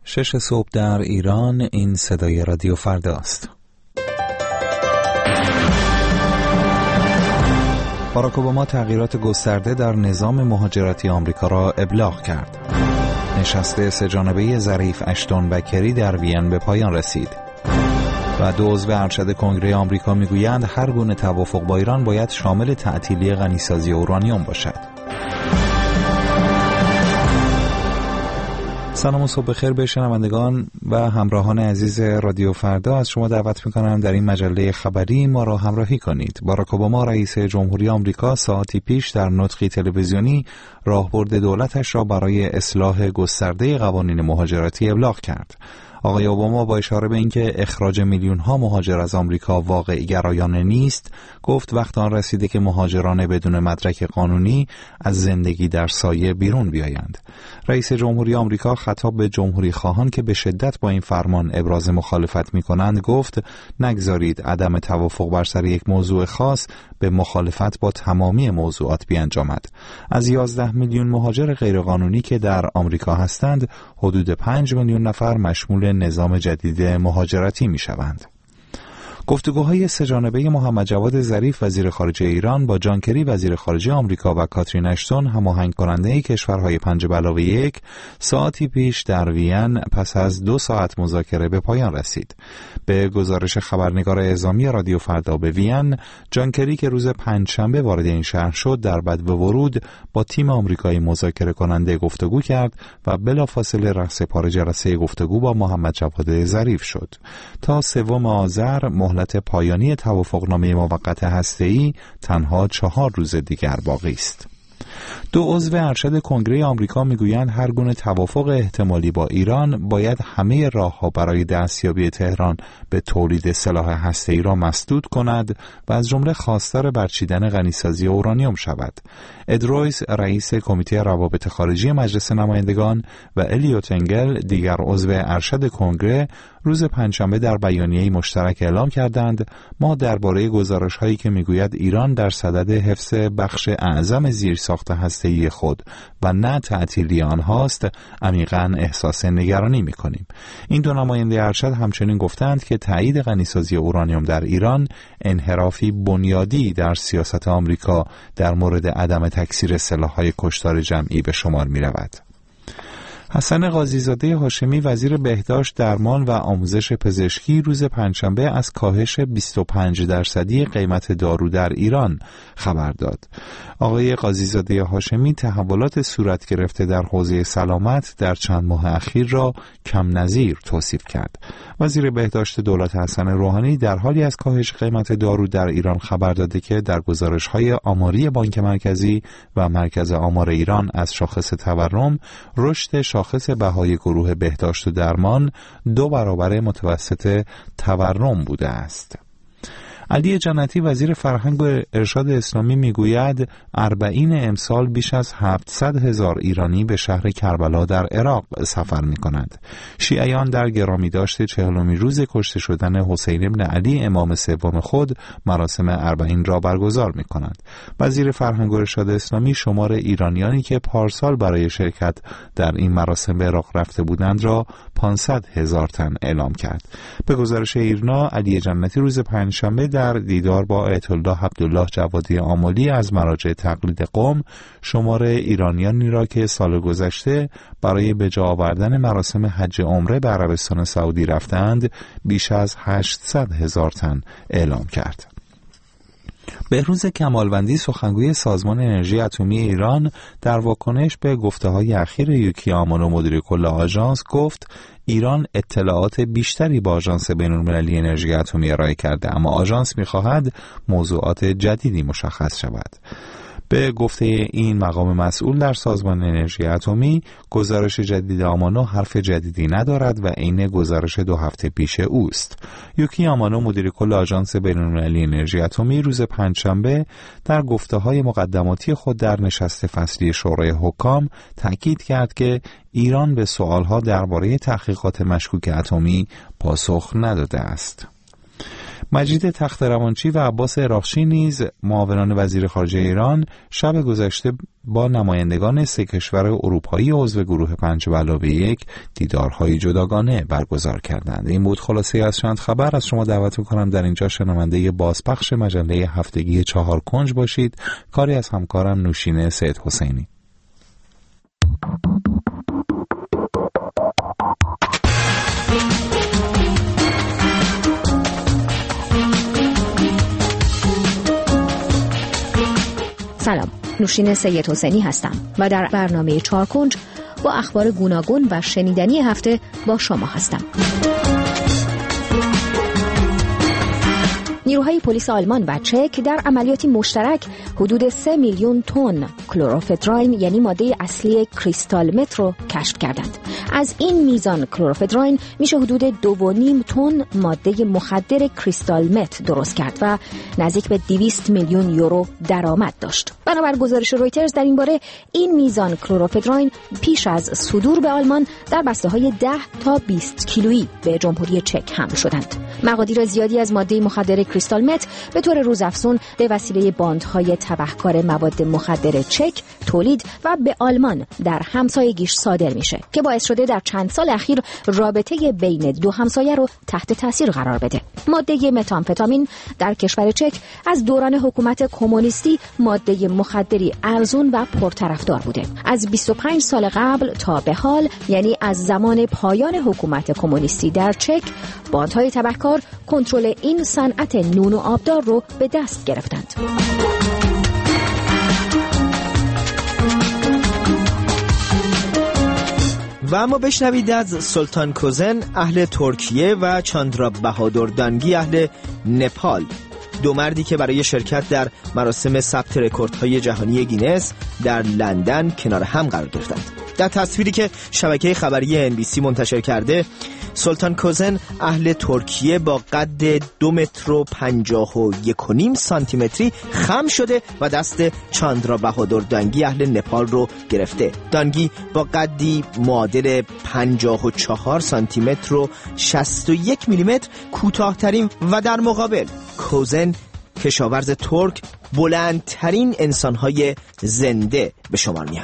6 صبح در ایران. این صدای رادیو فردا است. باراک اوباما تغییرات گسترده در نظام مهاجرتی آمریکا را ابلاغ کرد. نشست سه‌جانبه ظریف اشتون و کری در وین به پایان رسید. و 2 عضو ارشد کنگره آمریکا میگویند هر گونه توافق با ایران باید شامل تعطیلی غنیسازی اورانیوم باشد. سلام و صبح بخیر به شنوندگان و همراهان عزیز رادیو فردا. از شما دعوت میکنم در این مجله خبری ما را همراهی کنید. باراک اوباما رئیس جمهوری آمریکا ساعتی پیش در نطقی تلویزیونی راهبرد دولتش را برای اصلاح گسترده قوانین مهاجرتی ابلاغ کرد. آقای اوباما با اشاره به اینکه اخراج میلیون‌ها مهاجر از آمریکا واقعی گرایانه نیست، گفت وقت آن رسیده که مهاجران بدون مدرک قانونی از زندگی در سایه بیرون بیایند. رئیس جمهوری آمریکا خطاب به جمهوری خواهان که به شدت با این فرمان ابراز مخالفت می‌کنند گفت نگذارید عدم توافق بر سر یک موضوع خاص به مخالفت با تمامی موضوعات بیانجامد. از 11 میلیون مهاجر غیرقانونی که در آمریکا هستند، حدود 5 میلیون نفر مشمول نظام جدید مهاجرتی می‌شوند. گفتگوهای سه‌جانبه محمد جواد ظریف وزیر خارجه ایران با جان کری وزیر خارجه آمریکا و کاترین اشتون هماهنگ کننده کشورهای 5+1 ساعتی پیش در وین پس از 2 ساعت مذاکره به پایان رسید. به گزارش خبرنگار اعزامی رادیو فردا به وین، جان کری که روز پنجشنبه وارد این شهر شد در بدو ورود با تیم آمریکایی مذاکره کننده گفتگو کرد و بلافاصله رأسپار جلسه گفتگو با محمد جواد ظریف شد. تا 3 آذر مهلت پایانی توافقنامه موقت هسته‌ای تنها 4 روز دیگر باقی است. 2 عضو ارشد کنگره آمریکا میگویند هر گونه توافق احتمالی با ایران باید همه راه‌ها برای دستیابی تهران به تولید سلاح هسته‌ای را مسدود کند و از جمله خواستار برچیدن غنیسازی اورانیوم شود. اد رویس رئیس کمیته روابط خارجی مجلس نمایندگان و الیوت انگل دیگر عضو ارشد کنگره روز پنجشنبه در بیانیه‌ای مشترک اعلام کردند ما درباره گزارش‌هایی که میگوید ایران در صدد حفظ بخش اعظم زیرساخت هسته‌ای خود و نه تعطیلی آنهاست عمیقاً احساس نگرانی می‌کنیم. این 2 نماینده ارشد همچنین گفتند که تایید غنیسازی اورانیوم در ایران انحرافی بنیادی در سیاست آمریکا در مورد عدم تکثیر سلاح‌های کشتار جمعی به شمار می‌رود. حسن قاضی‌زاده هاشمی وزیر بهداشت، درمان و آموزش پزشکی روز پنجشنبه از کاهش 25% قیمت دارو در ایران خبر داد. آقای قاضی‌زاده هاشمی تحولات صورت گرفته در حوزه سلامت در چند ماه اخیر را کم نظیر توصیف کرد. وزیر بهداشت دولت حسن روحانی در حالی از کاهش قیمت دارو در ایران خبر داده که در گزارش‌های آماری بانک مرکزی و مرکز آمار ایران از شاخص تورم رشد شاخص بهای گروه بهداشت و درمان 2 برابر متوسط تورم بوده است. علی جنتی وزیر فرهنگ و ارشاد اسلامی میگوید 40 امسال بیش از 700,000 ایرانی به شهر کربلا در عراق سفر می‌کنند. شیعیان در گرامی داشت 40مین روز کشته شدن حسین ابن علی امام سوم خود مراسم 40 را برگزار می‌کنند. وزیر فرهنگ و ارشاد اسلامی شمار ایرانیانی که پارسال برای شرکت در این مراسم به عراق رفته بودند را 500,000 تن اعلام کرد. به گزارش ایرنا، علی جنتی روز پنجشنبه در دیدار با آیت الله عبدالله جوادی آملی از مراجع تقلید قم شمار ایرانیانی را که سال گذشته برای به جا آوردن مراسم حج عمره به عربستان سعودی رفتند بیش از 800,000 تن اعلام کرد. بهروز کمالوندی سخنگوی سازمان انرژی اتمی ایران در واکنش به گفته‌های اخیر یوکی آمانو مدیر کل آژانس گفت ایران اطلاعات بیشتری با آژانس بین‌المللی انرژی اتمی ارائه کرده، اما آژانس می‌خواهد موضوعات جدیدی مشخص شود. به گفته این مقام مسئول در سازمان انرژی اتمی، گزارش جدید آمانو حرف جدیدی ندارد و عین گزارش 2 هفته پیش اوست. یوکی آمانو مدیر کل آژانس بین‌المللی انرژی اتمی روز پنجشنبه در گفته‌های مقدماتی خود در نشست فصلی شورای حکام تاکید کرد که ایران به سوالها درباره تحقیقات مشکوک اتمی پاسخ نداده است. مجید تخت‌روانچی و عباس عراقچی نیز معاونان وزیر خارجه ایران شب گذشته با نمایندگان 3 کشور اروپایی عضو گروه 5+1 دیدارهای جداگانه برگزار کردند. این بود خلاصه از چند خبر. از شما دعوت می‌کنم در اینجا شنونده بازپخش مجله هفتگی 4 کنج باشید، کاری از همکارم نوشین سید حسینی. سلام، نوشین سید حسینی هستم و در برنامه 4 کنج با اخبار گوناگون و شنیدنی هفته با شما هستم. نیروهای پلیس آلمان و چک در عملیاتی مشترک حدود 3 میلیون تن کلروفدراین یعنی ماده اصلی کریستال مت رو کشف کردند. از این میزان کلروفدراین میشه حدود 2.5 تن ماده مخدر کریستال مت درست کرد و نزدیک به 200 میلیون یورو درآمد داشت. بنابر گزارش رویترز در این باره این میزان کلروفدراین پیش از صدور به آلمان در بسته‌های 10 تا 20 کیلویی به جمهوری چک حمل شدند. مقادیر زیادی از ماده مخدر کریستال مت به طور روزافزون به وسیله باندهای تبهکار مواد مخدر چک تولید و به آلمان در همسایگیش صادر میشه که باعث شده در چند سال اخیر رابطه بین دو همسایه رو تحت تاثیر قرار بده. ماده متامفتامین در کشور چک از دوران حکومت کمونیستی ماده مخدری ارزون و پرطرفدار بوده. از 25 سال قبل تا به حال، یعنی از زمان پایان حکومت کمونیستی در چک، باندهای تبهکار کنترل این صنعت نون و آبدار رو به دست گرفتند. و اما بشنوید از سلطان کوزن اهل ترکیه و چاندرا بهادر دانگی اهل نپال، دو مردی که برای شرکت در مراسم ثبت رکوردهای جهانی گینس در لندن کنار هم قرار گرفتند. در تصویری که شبکه خبری NBC منتشر کرده، سلطان کوزن اهل ترکیه با قد 2 متر و 51.5 سانتی متری خم شده و دست چاندرا بهادر دانگی اهل نپال رو گرفته. دانگی با قدی معادل 54 سانتی متر و 61 میلی متر کوتاه‌ترین و در مقابل کوزن کشاورز ترک بلندترین انسان‌های زنده به شمار میان.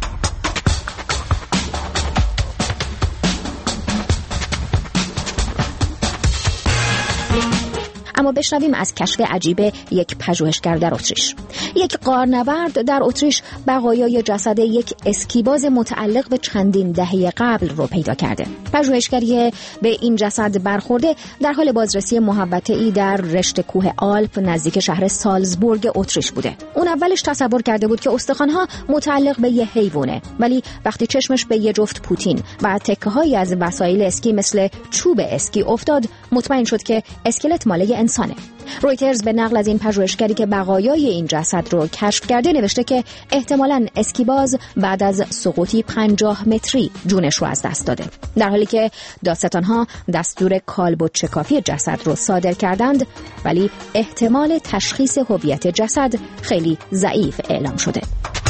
اما بشنویم از کشف عجیب یک پژوهشگر در اتریش. یک غارنورد در اتریش بقایای جسد یک اسکیباز متعلق به چندین دهه قبل رو پیدا کرده. پژوهشگری به این جسد برخورده در حال بازرسی محوطه‌ای در رشت کوه آلپ نزدیک شهر سالزبورگ اتریش بوده. اون اولش تصور کرده بود که استخوان‌ها متعلق به یه حیوانه، ولی وقتی چشمش به یه جفت پوتین و تکه‌هایی از وسایل اسکی مثل چوب اسکی افتاد، مطمئن شد که اسکلت مال انسانه. رویترز به نقل از این پژوهشگری که بقایای این جسد رو کشف کرده نوشته که احتمالاً اسکیباز بعد از سقوطی 50 متری جونش رو از دست داده، در حالی که دادستان‌ها دستور کالب و چکافی جسد رو صادر کردند، ولی احتمال تشخیص هویت جسد خیلی ضعیف اعلام شده.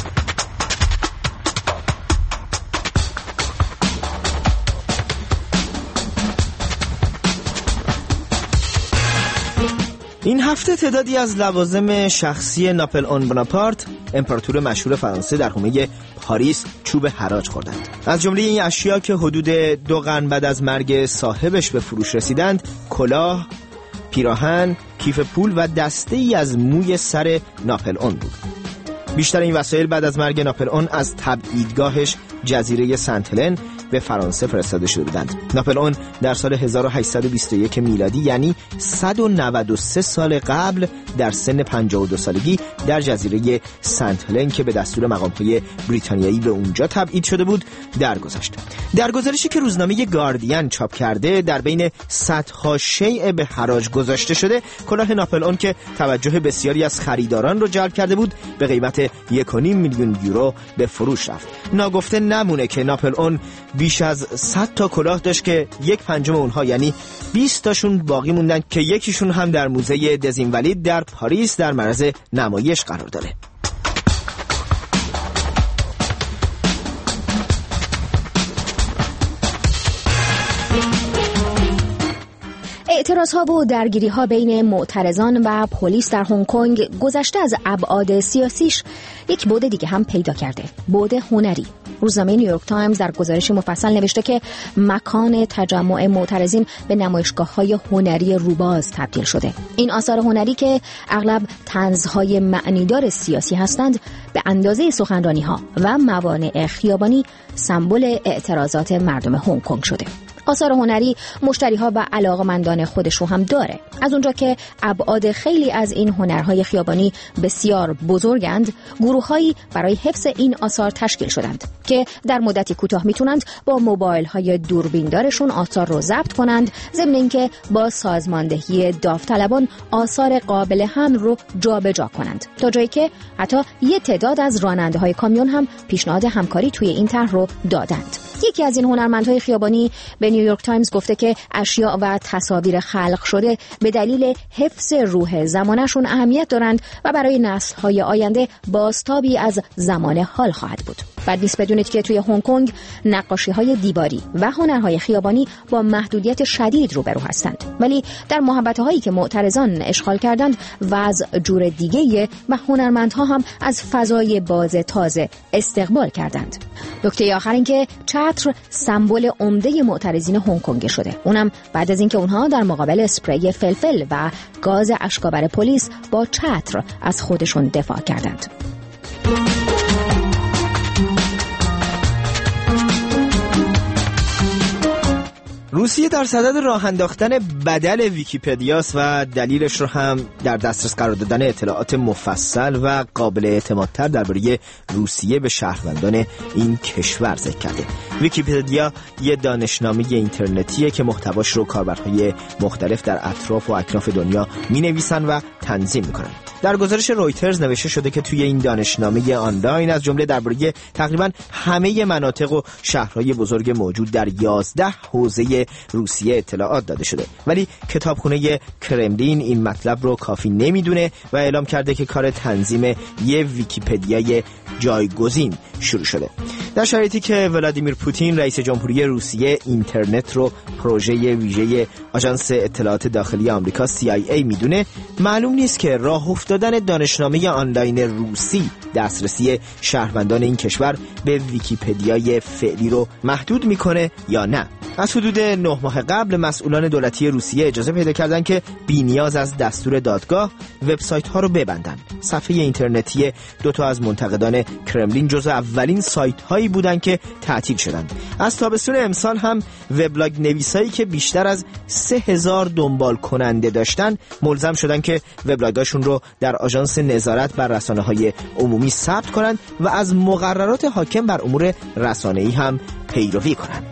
این هفته تعدادی از لوازم شخصی ناپلئون بوناپارت، امپراتور مشهور فرانسه، در حومه پاریس چوب حراج خوردند. از جمله این اشیا که حدود 2 قرن بعد از مرگ صاحبش به فروش رسیدند، کلاه، پیراهن، کیف پول و دسته‌ای از موی سر ناپلئون بود. بیشتر این وسایل بعد از مرگ ناپلئون از تبعیدگاهش جزیره سنت هلن به فرانسه فرستاده شده بودند. ناپلئون در سال 1821 میلادی، یعنی 193 سال قبل، در سن 52 سالگی در جزیره سنت هلن که به دستور مقام‌های بریتانیایی به اونجا تبعید شده بود درگذشت. در گزارشی که روزنامه گاردین چاپ کرده، در بین صدها شیء به حراج گذاشته شده، کلاه ناپلئون که توجه بسیاری از خریداران رو جلب کرده بود، به قیمت 1.5 میلیون یورو به فروش رفت. ناگفته نمونه که ناپلئون بیش از 100 تا کلاه داشت که 1/5 اونها، یعنی 20 تاشون باقی موندن که یکیشون هم در موزه دزینولید در پاریس در معرض نمایش قرار داره. اعتراضها و درگیری‌ها بین معترضان و پلیس در هنگ کنگ گذشته از ابعاد سیاسیش یک بعد دیگه هم پیدا کرده، بعد هنری. روزنامه نیویورک تایمز در گزارشی مفصل نوشته که مکان تجمع معترضین به نمایشگاه‌های هنری روباز تبدیل شده. این آثار هنری که اغلب طنزهای معنیدار سیاسی هستند، به اندازه سخنرانی‌ها و موانع خیابانی سمبل اعتراضات مردم هنگ کنگ شده. آثار هنری مشتری‌ها و علاقه‌مندان خودش رو هم داره. از اونجا که ابعاد خیلی از این هنرهای خیابانی بسیار بزرگند، گروه‌هایی برای حفظ این آثار تشکیل شدند که در مدتی کوتاه میتونند با موبایل‌های دوربیندارشون آثار رو ضبط کنند، ضمن اینکه با سازماندهی داوطلبان آثار قابل حمل رو جابجا کنند، تا جایی که حتی یه تعداد از راننده‌های کامیون هم پیشنهاد همکاری توی این طرح رو دادند. یکی از این هنرمندهای خیابانی به نیویورک تایمز گفته که اشیاء و تصاویر خلق شده به دلیل حفظ روح زمانشون اهمیت دارند و برای نسل‌های آینده بازتابی از زمان حال خواهد بود. بعد نیست بدونید که توی هنگ کنگ نقاشی‌های دیواری و هنرهای خیابانی با محدودیت شدید روبرو هستند، ولی در محوطه‌هایی که معترضان اشغال کردند وضع جور دیگه‌ایه و هنرمندها هم از فضای باز تازه استقبال کردند. نکته آخر این که چتر سمبل عمده معترضین هنگ کنگ شده، اونم بعد از اینکه اونها در مقابل اسپری فلفل و گاز اشک‌آور پلیس با چتر از خودشون دفاع کردند. روسیه در صدد راه انداختن بدل ویکی‌پدیاست و دلیلش رو هم در دسترس قرار دادن اطلاعات مفصل و قابل اعتمادتر درباره روسیه به شهروندان این کشور ذکر کرده. ویکی‌پدیا یه دانشنامه اینترنتیه که محتواش رو کاربرهای مختلف در اطراف و اکناف دنیا می‌نویسن و تنظیم می‌کنن. در گزارش رویترز نوشته شده که توی این دانشنامه آنلاین از جمله درباره تقریباً همه مناطق و شهرهای بزرگ موجود در 11 حوزه روسیه اطلاعات داده شده، ولی کتابخونه کرملین این مطلب رو کافی نمیدونه و اعلام کرده که کار تنظیم یه ویکی‌پدیای جایگزین شروع شده. در شرایطی که ولادیمیر پوتین رئیس جمهوری روسیه اینترنت رو پروژه ویژه آژانس اطلاعات داخلی آمریکا CIA میدونه، معلوم نیست که راه افتادن دانشنامه آنلاین روسی دسترسی شهروندان این کشور به ویکی‌پدیای فعلی رو محدود میکنه یا نه. از حدود 9 ماه قبل مسئولان دولتی روسیه اجازه پیدا کردن که بی‌نیاز از دستور دادگاه وبسایت ها رو ببندن. صفحه اینترنتی 2 از منتقدان کرملین جزو اولین سایت هایی بودن که تعطیل شدند. از تابستون امسال هم وبلاگ نویسایی که بیشتر از 3000 دنبال کننده داشتن ملزم شدن که وبلاگاشون رو در آژانس نظارت بر رسانه‌های عمومی ثبت کنند و از مقررات حاکم بر امور رسانه‌ای هم پیروی کنند.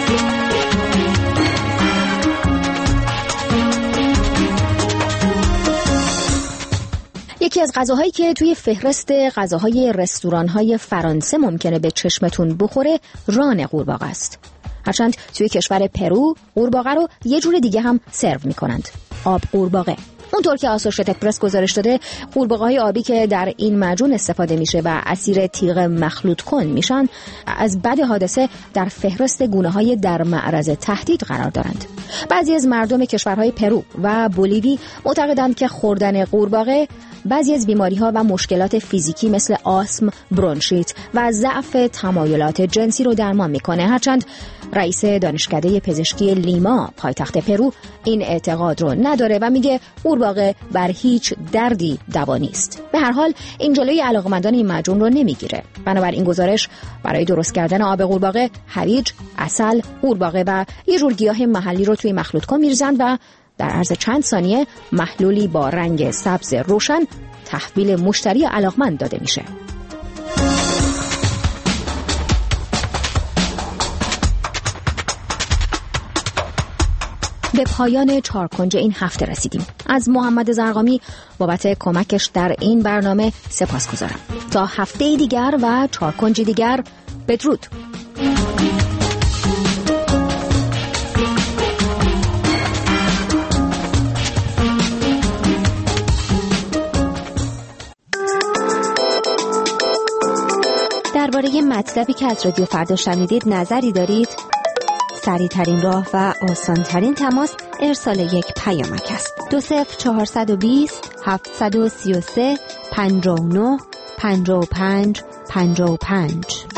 یکی از غذاهایی که توی فهرست غذاهای رستوران‌های فرانسه ممکنه به چشمتون بخوره ران قورباغه است. هرچند توی کشور پرو قورباغه رو یه جور دیگه هم سرو می‌کنند، آب قورباغه. اونطور که آسوشیتد پرس گزارش داده، قورباغه‌های آبی که در این معجون استفاده میشه و اسیر تیغ مخلوط کن میشن، از بعد حادثه در فهرست گونه‌های در معرض تهدید قرار دارند. بعضی از مردم کشورهای پرو و بولیوی معتقدند که خوردن قورباغه بعضی از بیماری‌ها و مشکلات فیزیکی مثل آسم، برونشیت و ضعف تمایلات جنسی رو درمان میکنه. هرچند رئیس دانشکده پزشکی لیما پایتخت پرو این اعتقاد رو نداره و میگه قورباغه بر هیچ دردی دوا نیست. به هر حال این جلوی علاقمندان این معجون رو نمیگیره. بنابراین گزارش برای درست کردن آب قورباغه هویج، عسل، قورباغه و یه جور گیاه محلی رو توی مخلوط کن میریزند و در عرض چند ثانیه محلولی با رنگ سبز روشن تحویل مشتری علاقمند داده میشه. به پایان چارکنج این هفته رسیدیم. از محمد زرقامی بابت کمکش در این برنامه سپاسگزارم. تا هفته دیگر و چارکنج دیگر، بدرود. درباره مطلبی که از رادیو فردا شنیدید نظری دارید؟ سریع‌ترین راه و آسان‌ترین تماس ارسال یک پیامک است. 20420 733 59 55 55